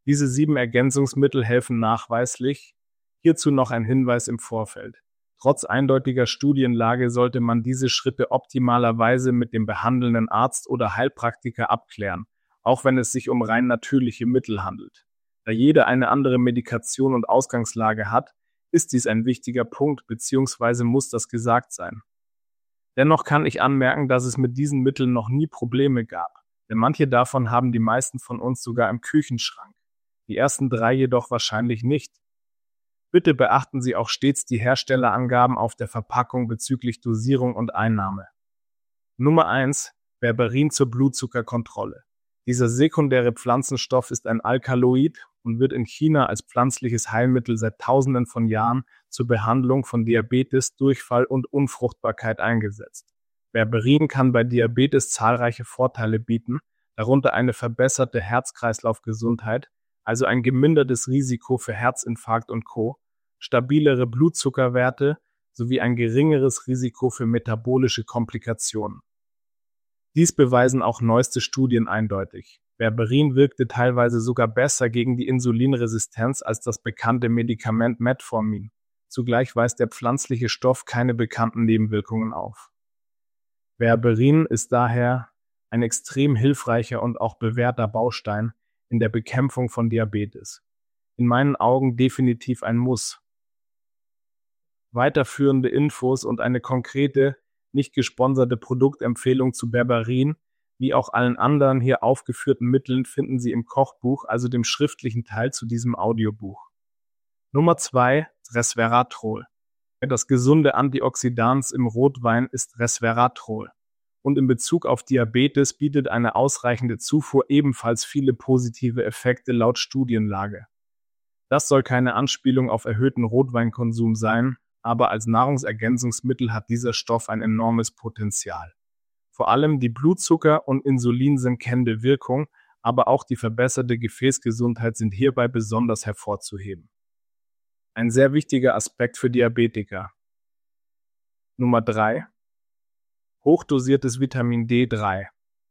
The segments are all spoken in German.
Diese 7 Ergänzungsmittel helfen nachweislich. Hierzu noch ein Hinweis im Vorfeld. Trotz eindeutiger Studienlage sollte man diese Schritte optimalerweise mit dem behandelnden Arzt oder Heilpraktiker abklären, auch wenn es sich um rein natürliche Mittel handelt. Da jeder eine andere Medikation und Ausgangslage hat, ist dies ein wichtiger Punkt bzw. muss das gesagt sein. Dennoch kann ich anmerken, dass es mit diesen Mitteln noch nie Probleme gab, denn manche davon haben die meisten von uns sogar im Küchenschrank. Die ersten 3 jedoch wahrscheinlich nicht. Bitte beachten Sie auch stets die Herstellerangaben auf der Verpackung bezüglich Dosierung und Einnahme. Nummer 1. Berberin zur Blutzuckerkontrolle. Dieser sekundäre Pflanzenstoff ist ein Alkaloid und wird in China als pflanzliches Heilmittel seit Tausenden von Jahren zur Behandlung von Diabetes, Durchfall und Unfruchtbarkeit eingesetzt. Berberin kann bei Diabetes zahlreiche Vorteile bieten, darunter eine verbesserte Herz-Kreislauf-Gesundheit, also ein gemindertes Risiko für Herzinfarkt und Co., stabilere Blutzuckerwerte sowie ein geringeres Risiko für metabolische Komplikationen. Dies beweisen auch neueste Studien eindeutig. Berberin wirkte teilweise sogar besser gegen die Insulinresistenz als das bekannte Medikament Metformin. Zugleich weist der pflanzliche Stoff keine bekannten Nebenwirkungen auf. Berberin ist daher ein extrem hilfreicher und auch bewährter Baustein in der Bekämpfung von Diabetes. In meinen Augen definitiv ein Muss. Weiterführende Infos und eine konkrete, nicht gesponserte Produktempfehlung zu Berberin, wie auch allen anderen hier aufgeführten Mitteln, finden Sie im Kochbuch, also dem schriftlichen Teil zu diesem Audiobuch. Nummer 2. Resveratrol. Das gesunde Antioxidans im Rotwein ist Resveratrol. Und in Bezug auf Diabetes bietet eine ausreichende Zufuhr ebenfalls viele positive Effekte laut Studienlage. Das soll keine Anspielung auf erhöhten Rotweinkonsum sein, aber als Nahrungsergänzungsmittel hat dieser Stoff ein enormes Potenzial. Vor allem die Blutzucker- und insulinsenkende Wirkung, aber auch die verbesserte Gefäßgesundheit sind hierbei besonders hervorzuheben. Ein sehr wichtiger Aspekt für Diabetiker. Nummer 3. Hochdosiertes Vitamin D3.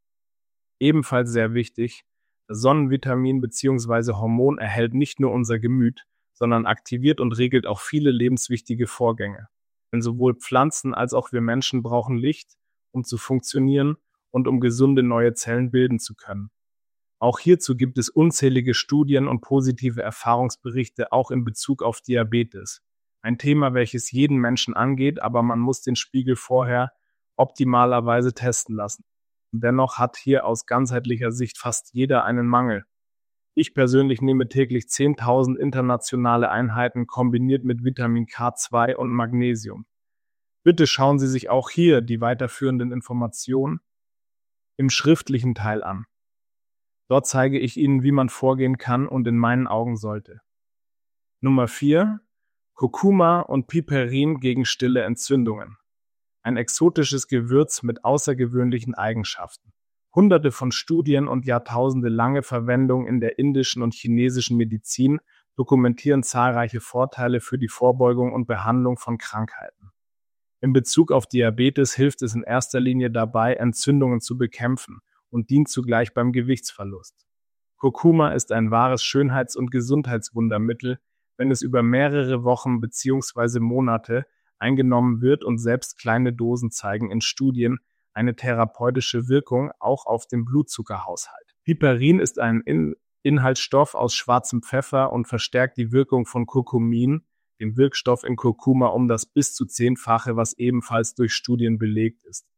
Ebenfalls sehr wichtig, das Sonnenvitamin bzw. Hormon erhält nicht nur unser Gemüt, sondern aktiviert und regelt auch viele lebenswichtige Vorgänge. Denn sowohl Pflanzen als auch wir Menschen brauchen Licht, um zu funktionieren und um gesunde neue Zellen bilden zu können. Auch hierzu gibt es unzählige Studien und positive Erfahrungsberichte auch in Bezug auf Diabetes. Ein Thema, welches jeden Menschen angeht, aber man muss den Spiegel vorher optimalerweise testen lassen. Dennoch hat hier aus ganzheitlicher Sicht fast jeder einen Mangel. Ich persönlich nehme täglich 10.000 internationale Einheiten kombiniert mit Vitamin K2 und Magnesium. Bitte schauen Sie sich auch hier die weiterführenden Informationen im schriftlichen Teil an. Dort zeige ich Ihnen, wie man vorgehen kann und in meinen Augen sollte. Nummer 4. Kurkuma und Piperin gegen stille Entzündungen. Ein exotisches Gewürz mit außergewöhnlichen Eigenschaften. Hunderte von Studien und jahrtausendelange Verwendung in der indischen und chinesischen Medizin dokumentieren zahlreiche Vorteile für die Vorbeugung und Behandlung von Krankheiten. In Bezug auf Diabetes hilft es in erster Linie dabei, Entzündungen zu bekämpfen und dient zugleich beim Gewichtsverlust. Kurkuma ist ein wahres Schönheits- und Gesundheitswundermittel, wenn es über mehrere Wochen bzw. Monate eingenommen wird und selbst kleine Dosen zeigen in Studien eine therapeutische Wirkung auch auf den Blutzuckerhaushalt. Piperin ist ein Inhaltsstoff aus schwarzem Pfeffer und verstärkt die Wirkung von Curcumin, dem Wirkstoff in Kurkuma, um das bis zu 10-fache, was ebenfalls durch Studien belegt ist.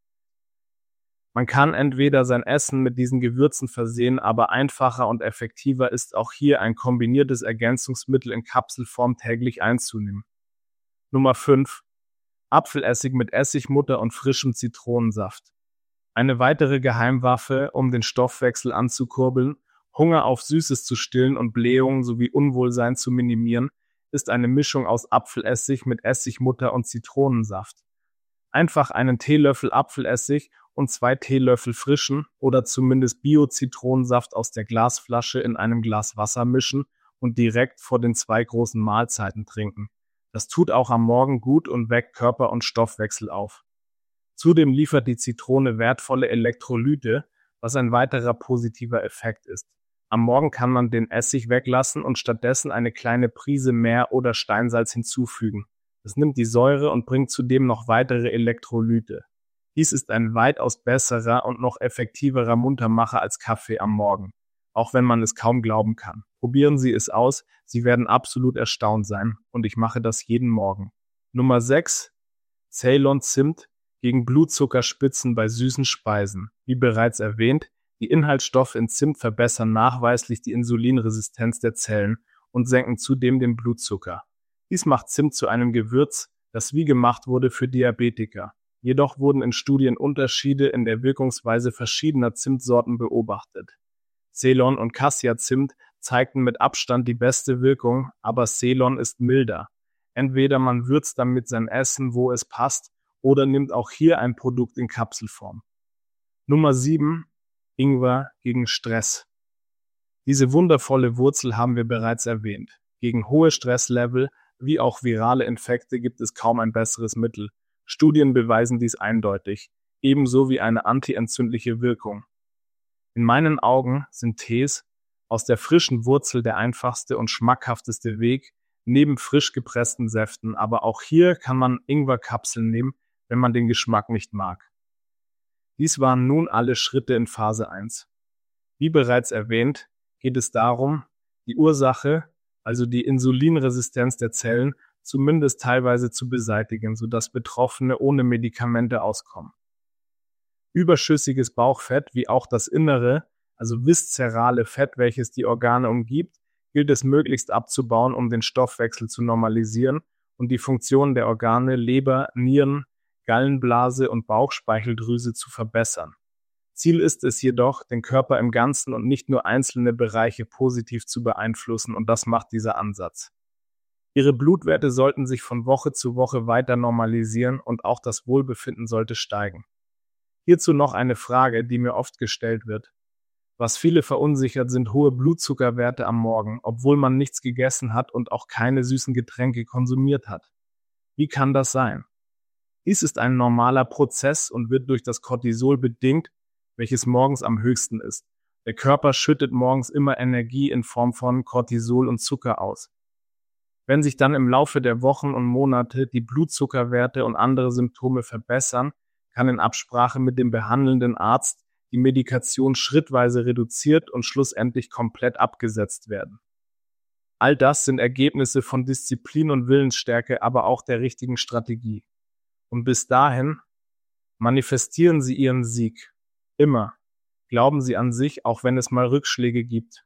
Man kann entweder sein Essen mit diesen Gewürzen versehen, aber einfacher und effektiver ist auch hier ein kombiniertes Ergänzungsmittel in Kapselform täglich einzunehmen. Nummer 5. Apfelessig mit Essigmutter und frischem Zitronensaft. Eine weitere Geheimwaffe, um den Stoffwechsel anzukurbeln, Hunger auf Süßes zu stillen und Blähungen sowie Unwohlsein zu minimieren, ist eine Mischung aus Apfelessig mit Essigmutter und Zitronensaft. Einfach einen Teelöffel Apfelessig und 2 Teelöffel frischen oder zumindest Bio-Zitronensaft aus der Glasflasche in einem Glas Wasser mischen und direkt vor den 2 großen Mahlzeiten trinken. Das tut auch am Morgen gut und weckt Körper und Stoffwechsel auf. Zudem liefert die Zitrone wertvolle Elektrolyte, was ein weiterer positiver Effekt ist. Am Morgen kann man den Essig weglassen und stattdessen eine kleine Prise Meer- oder Steinsalz hinzufügen. Das nimmt die Säure und bringt zudem noch weitere Elektrolyte. Dies ist ein weitaus besserer und noch effektiverer Muntermacher als Kaffee am Morgen, auch wenn man es kaum glauben kann. Probieren Sie es aus, Sie werden absolut erstaunt sein und ich mache das jeden Morgen. Nummer 6. Ceylon Zimt gegen Blutzuckerspitzen bei süßen Speisen. Wie bereits erwähnt, die Inhaltsstoffe in Zimt verbessern nachweislich die Insulinresistenz der Zellen und senken zudem den Blutzucker. Dies macht Zimt zu einem Gewürz, das wie gemacht wurde für Diabetiker. Jedoch wurden in Studien Unterschiede in der Wirkungsweise verschiedener Zimtsorten beobachtet. Ceylon und Cassia-Zimt zeigten mit Abstand die beste Wirkung, aber Ceylon ist milder. Entweder man würzt damit sein Essen, wo es passt, oder nimmt auch hier ein Produkt in Kapselform. Nummer 7. Ingwer gegen Stress. Diese wundervolle Wurzel haben wir bereits erwähnt. Gegen hohe Stresslevel wie auch virale Infekte gibt es kaum ein besseres Mittel. Studien beweisen dies eindeutig, ebenso wie eine antientzündliche Wirkung. In meinen Augen sind Tees aus der frischen Wurzel der einfachste und schmackhafteste Weg, neben frisch gepressten Säften, aber auch hier kann man Ingwerkapseln nehmen, wenn man den Geschmack nicht mag. Dies waren nun alle Schritte in Phase 1. Wie bereits erwähnt, geht es darum, die Ursache, also die Insulinresistenz der Zellen, zumindest teilweise zu beseitigen, sodass Betroffene ohne Medikamente auskommen. Überschüssiges Bauchfett, wie auch das innere, also viszerale Fett, welches die Organe umgibt, gilt es möglichst abzubauen, um den Stoffwechsel zu normalisieren und die Funktionen der Organe Leber, Nieren, Gallenblase und Bauchspeicheldrüse zu verbessern. Ziel ist es jedoch, den Körper im Ganzen und nicht nur einzelne Bereiche positiv zu beeinflussen, und das macht dieser Ansatz. Ihre Blutwerte sollten sich von Woche zu Woche weiter normalisieren und auch das Wohlbefinden sollte steigen. Hierzu noch eine Frage, die mir oft gestellt wird. Was viele verunsichert, sind hohe Blutzuckerwerte am Morgen, obwohl man nichts gegessen hat und auch keine süßen Getränke konsumiert hat. Wie kann das sein? Dies ist ein normaler Prozess und wird durch das Cortisol bedingt, welches morgens am höchsten ist. Der Körper schüttet morgens immer Energie in Form von Cortisol und Zucker aus. Wenn sich dann im Laufe der Wochen und Monate die Blutzuckerwerte und andere Symptome verbessern, kann in Absprache mit dem behandelnden Arzt die Medikation schrittweise reduziert und schlussendlich komplett abgesetzt werden. All das sind Ergebnisse von Disziplin und Willensstärke, aber auch der richtigen Strategie. Und bis dahin manifestieren Sie Ihren Sieg. Immer. Glauben Sie an sich, auch wenn es mal Rückschläge gibt.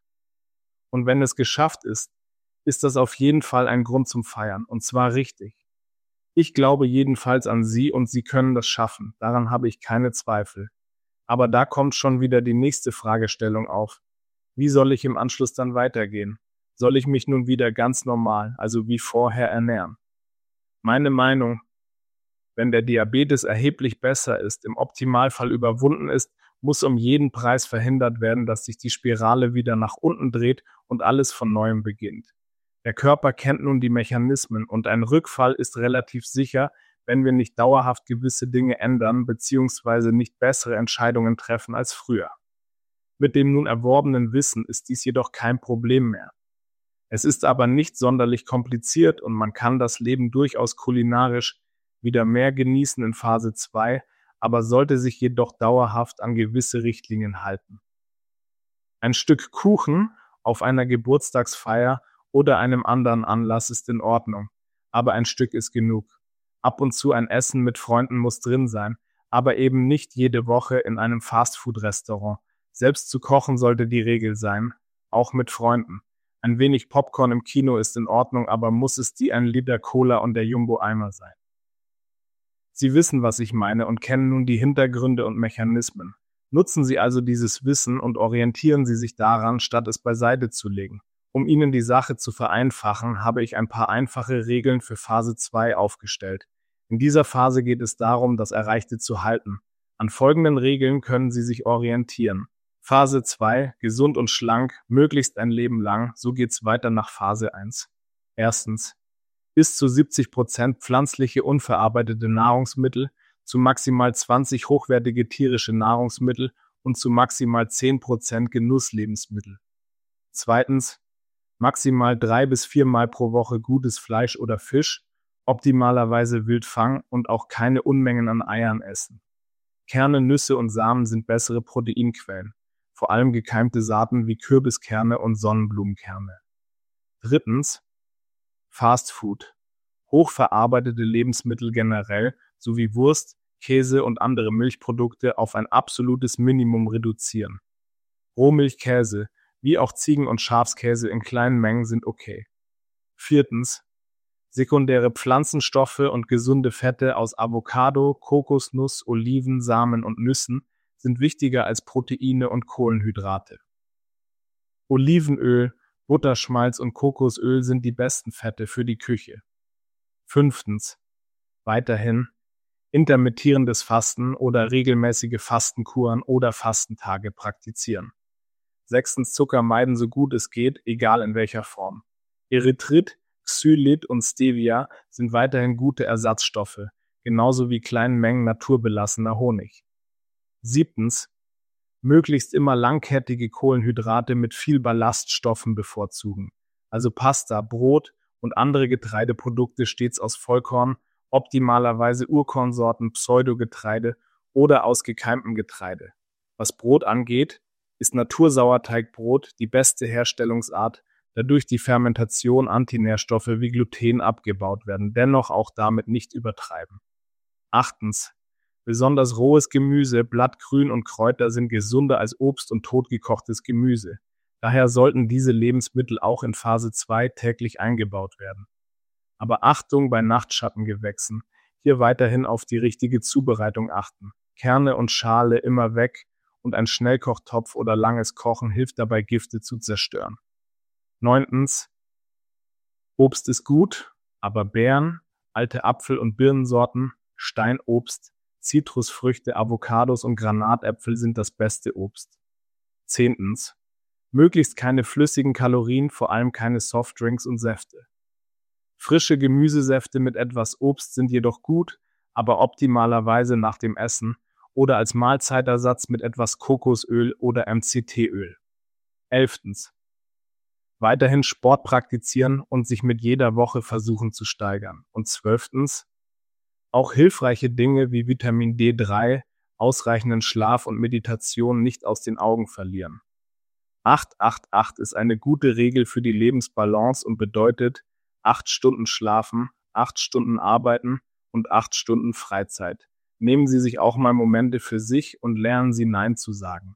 Und wenn es geschafft ist, ist das auf jeden Fall ein Grund zum Feiern, und zwar richtig. Ich glaube jedenfalls an Sie und Sie können das schaffen, daran habe ich keine Zweifel. Aber da kommt schon wieder die nächste Fragestellung auf. Wie soll ich im Anschluss dann weitergehen? Soll ich mich nun wieder ganz normal, also wie vorher, ernähren? Meine Meinung: Wenn der Diabetes erheblich besser ist, im Optimalfall überwunden ist, muss um jeden Preis verhindert werden, dass sich die Spirale wieder nach unten dreht und alles von neuem beginnt. Der Körper kennt nun die Mechanismen und ein Rückfall ist relativ sicher, wenn wir nicht dauerhaft gewisse Dinge ändern bzw. nicht bessere Entscheidungen treffen als früher. Mit dem nun erworbenen Wissen ist dies jedoch kein Problem mehr. Es ist aber nicht sonderlich kompliziert und man kann das Leben durchaus kulinarisch wieder mehr genießen in Phase 2, aber sollte sich jedoch dauerhaft an gewisse Richtlinien halten. Ein Stück Kuchen auf einer Geburtstagsfeier oder einem anderen Anlass ist in Ordnung, aber ein Stück ist genug. Ab und zu ein Essen mit Freunden muss drin sein, aber eben nicht jede Woche in einem Fastfood-Restaurant. Selbst zu kochen sollte die Regel sein, auch mit Freunden. Ein wenig Popcorn im Kino ist in Ordnung, aber muss es die 1 Liter Cola und der Jumbo-Eimer sein? Sie wissen, was ich meine und kennen nun die Hintergründe und Mechanismen. Nutzen Sie also dieses Wissen und orientieren Sie sich daran, statt es beiseite zu legen. Um Ihnen die Sache zu vereinfachen, habe ich ein paar einfache Regeln für Phase 2 aufgestellt. In dieser Phase geht es darum, das Erreichte zu halten. An folgenden Regeln können Sie sich orientieren. Phase 2, gesund und schlank, möglichst ein Leben lang, so geht's weiter nach Phase 1. Erstens, bis zu 70% pflanzliche unverarbeitete Nahrungsmittel, zu maximal 20 hochwertige tierische Nahrungsmittel und zu maximal 10% Genusslebensmittel. Zweitens, maximal 3 bis 4 Mal pro Woche gutes Fleisch oder Fisch, optimalerweise Wildfang und auch keine Unmengen an Eiern essen. Kerne, Nüsse und Samen sind bessere Proteinquellen, vor allem gekeimte Saaten wie Kürbiskerne und Sonnenblumenkerne. Drittens, Fast Food. Hochverarbeitete Lebensmittel generell sowie Wurst, Käse und andere Milchprodukte auf ein absolutes Minimum reduzieren. Rohmilchkäse, wie auch Ziegen- und Schafskäse in kleinen Mengen sind okay. Viertens, sekundäre Pflanzenstoffe und gesunde Fette aus Avocado, Kokosnuss, Oliven, Samen und Nüssen sind wichtiger als Proteine und Kohlenhydrate. Olivenöl, Butterschmalz und Kokosöl sind die besten Fette für die Küche. Fünftens, weiterhin intermittierendes Fasten oder regelmäßige Fastenkuren oder Fastentage praktizieren. Sechstens, Zucker meiden so gut es geht, egal in welcher Form. Erythrit, Xylit und Stevia sind weiterhin gute Ersatzstoffe, genauso wie kleinen Mengen naturbelassener Honig. Siebtens, möglichst immer langkettige Kohlenhydrate mit viel Ballaststoffen bevorzugen, also Pasta, Brot und andere Getreideprodukte stets aus Vollkorn, optimalerweise Urkornsorten, Pseudogetreide oder aus gekeimtem Getreide. Was Brot angeht, ist Natursauerteigbrot die beste Herstellungsart, da durch die Fermentation Antinährstoffe wie Gluten abgebaut werden, dennoch auch damit nicht übertreiben. Achtens, besonders rohes Gemüse, Blattgrün und Kräuter sind gesunder als Obst und totgekochtes Gemüse. Daher sollten diese Lebensmittel auch in Phase 2 täglich eingebaut werden. Aber Achtung bei Nachtschattengewächsen, hier weiterhin auf die richtige Zubereitung achten. Kerne und Schale immer weg und ein Schnellkochtopf oder langes Kochen hilft dabei, Gifte zu zerstören. Neuntens, Obst ist gut, aber Beeren, alte Apfel- und Birnensorten, Steinobst, Zitrusfrüchte, Avocados und Granatäpfel sind das beste Obst. Zehntens, möglichst keine flüssigen Kalorien, vor allem keine Softdrinks und Säfte. Frische Gemüsesäfte mit etwas Obst sind jedoch gut, aber optimalerweise nach dem Essen oder als Mahlzeitersatz mit etwas Kokosöl oder MCT-Öl. 11. Weiterhin Sport praktizieren und sich mit jeder Woche versuchen zu steigern. Und 12. Auch hilfreiche Dinge wie Vitamin D3, ausreichenden Schlaf und Meditation nicht aus den Augen verlieren. 8-8-8 ist eine gute Regel für die Lebensbalance und bedeutet 8 Stunden schlafen, 8 Stunden arbeiten und 8 Stunden Freizeit. Nehmen Sie sich auch mal Momente für sich und lernen Sie Nein zu sagen.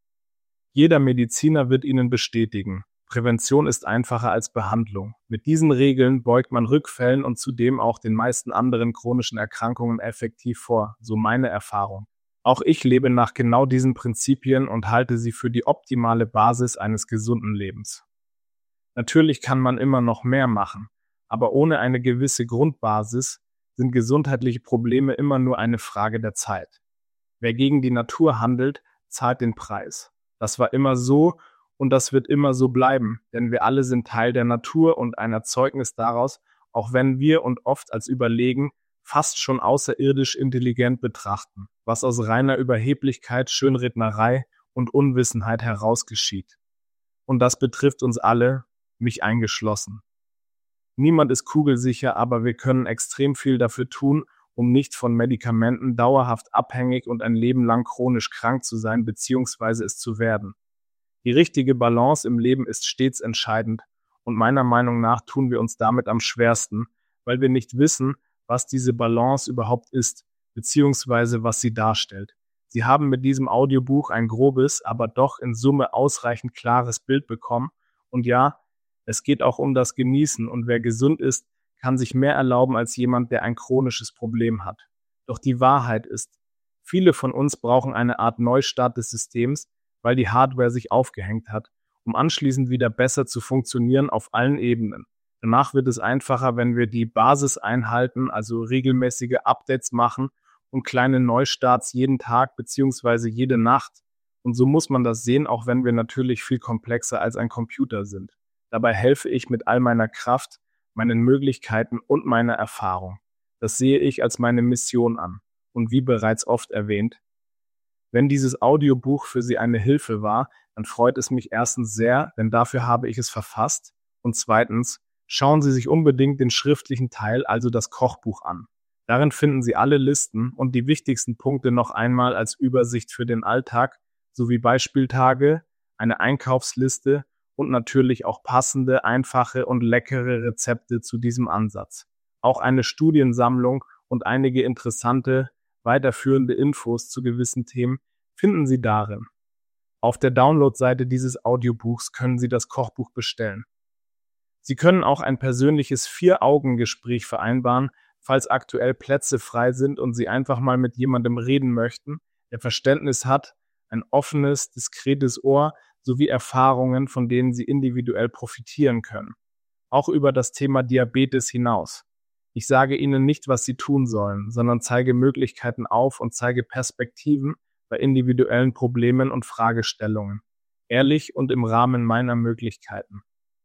Jeder Mediziner wird Ihnen bestätigen, Prävention ist einfacher als Behandlung. Mit diesen Regeln beugt man Rückfällen und zudem auch den meisten anderen chronischen Erkrankungen effektiv vor, so meine Erfahrung. Auch ich lebe nach genau diesen Prinzipien und halte sie für die optimale Basis eines gesunden Lebens. Natürlich kann man immer noch mehr machen, aber ohne eine gewisse Grundbasis sind gesundheitliche Probleme immer nur eine Frage der Zeit. Wer gegen die Natur handelt, zahlt den Preis. Das war immer so und das wird immer so bleiben, denn wir alle sind Teil der Natur und ein Erzeugnis daraus, auch wenn wir uns oft als überlegen, fast schon außerirdisch intelligent betrachten, was aus reiner Überheblichkeit, Schönrednerei und Unwissenheit heraus geschieht. Und das betrifft uns alle, mich eingeschlossen. Niemand ist kugelsicher, aber wir können extrem viel dafür tun, um nicht von Medikamenten dauerhaft abhängig und ein Leben lang chronisch krank zu sein bzw. es zu werden. Die richtige Balance im Leben ist stets entscheidend und meiner Meinung nach tun wir uns damit am schwersten, weil wir nicht wissen, was diese Balance überhaupt ist, beziehungsweise was sie darstellt. Sie haben mit diesem Audiobuch ein grobes, aber doch in Summe ausreichend klares Bild bekommen und ja, es geht auch um das Genießen und wer gesund ist, kann sich mehr erlauben als jemand, der ein chronisches Problem hat. Doch die Wahrheit ist, viele von uns brauchen eine Art Neustart des Systems, weil die Hardware sich aufgehängt hat, um anschließend wieder besser zu funktionieren auf allen Ebenen. Danach wird es einfacher, wenn wir die Basis einhalten, also regelmäßige Updates machen und kleine Neustarts jeden Tag bzw. jede Nacht. Und so muss man das sehen, auch wenn wir natürlich viel komplexer als ein Computer sind. Dabei helfe ich mit all meiner Kraft, meinen Möglichkeiten und meiner Erfahrung. Das sehe ich als meine Mission an. Und wie bereits oft erwähnt, wenn dieses Audiobuch für Sie eine Hilfe war, dann freut es mich erstens sehr, denn dafür habe ich es verfasst. Und zweitens, schauen Sie sich unbedingt den schriftlichen Teil, also das Kochbuch an. Darin finden Sie alle Listen und die wichtigsten Punkte noch einmal als Übersicht für den Alltag sowie Beispieltage, eine Einkaufsliste und natürlich auch passende, einfache und leckere Rezepte zu diesem Ansatz. Auch eine Studiensammlung und einige interessante, weiterführende Infos zu gewissen Themen finden Sie darin. Auf der Download-Seite dieses Audiobuchs können Sie das Kochbuch bestellen. Sie können auch ein persönliches 4-Augen-Gespräch vereinbaren, falls aktuell Plätze frei sind und Sie einfach mal mit jemandem reden möchten, der Verständnis hat, ein offenes, diskretes Ohr sowie Erfahrungen, von denen Sie individuell profitieren können. Auch über das Thema Diabetes hinaus. Ich sage Ihnen nicht, was Sie tun sollen, sondern zeige Möglichkeiten auf und zeige Perspektiven bei individuellen Problemen und Fragestellungen. Ehrlich und im Rahmen meiner Möglichkeiten.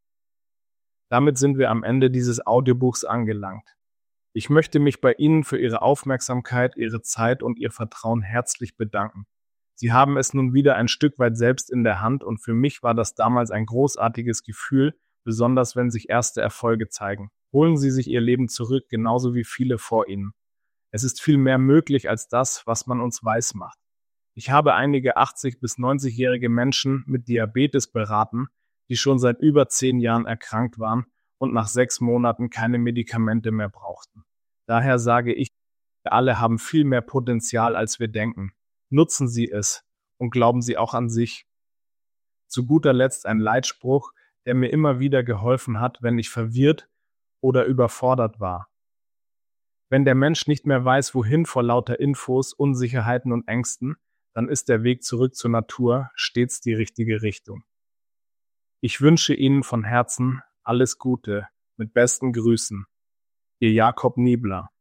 Damit sind wir am Ende dieses Audiobuchs angelangt. Ich möchte mich bei Ihnen für Ihre Aufmerksamkeit, Ihre Zeit und Ihr Vertrauen herzlich bedanken. Sie haben es nun wieder ein Stück weit selbst in der Hand und für mich war das damals ein großartiges Gefühl, besonders wenn sich erste Erfolge zeigen. Holen Sie sich Ihr Leben zurück, genauso wie viele vor Ihnen. Es ist viel mehr möglich als das, was man uns weismacht. Ich habe einige 80- bis 90-jährige Menschen mit Diabetes beraten, die schon seit über 10 Jahren erkrankt waren und nach 6 Monaten keine Medikamente mehr brauchten. Daher sage ich, wir alle haben viel mehr Potenzial, als wir denken. Nutzen Sie es und glauben Sie auch an sich. Zu guter Letzt ein Leitspruch, der mir immer wieder geholfen hat, wenn ich verwirrt oder überfordert war. Wenn der Mensch nicht mehr weiß, wohin vor lauter Infos, Unsicherheiten und Ängsten, dann ist der Weg zurück zur Natur stets die richtige Richtung. Ich wünsche Ihnen von Herzen alles Gute, mit besten Grüßen. Ihr Jakob Niebler.